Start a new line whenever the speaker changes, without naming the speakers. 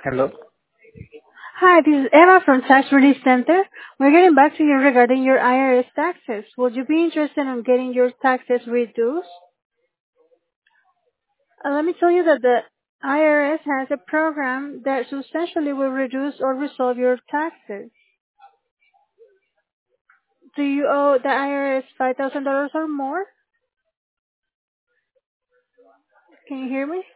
Hello.
Hi, this is Emma from Tax Relief Center. We're getting back to you regarding your IRS taxes. Would you be interested in getting your taxes reduced? Let me tell you that the IRS has a program that substantially will reduce or resolve your taxes. Do you owe the IRS $5,000 or more? Can you hear me?